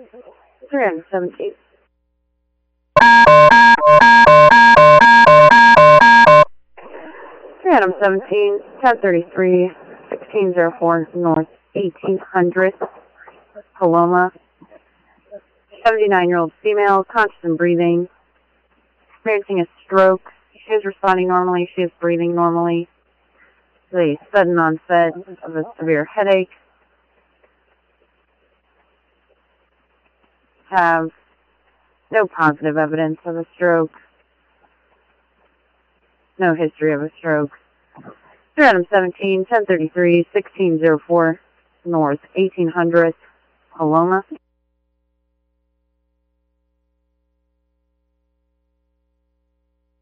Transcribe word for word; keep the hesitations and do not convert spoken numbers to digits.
three hundred seventeen. three hundred seventeen, ten thirty-three, sixteen oh four North eighteen hundred, Paloma. seventy-nine-year-old female, conscious and breathing, experiencing a stroke. She is responding normally. She is breathing normally. The sudden onset of a severe headache. Have no positive evidence of a stroke. No history of a stroke. three hundred seventeen, ten thirty-three, sixteen oh four North eighteen hundred, Paloma.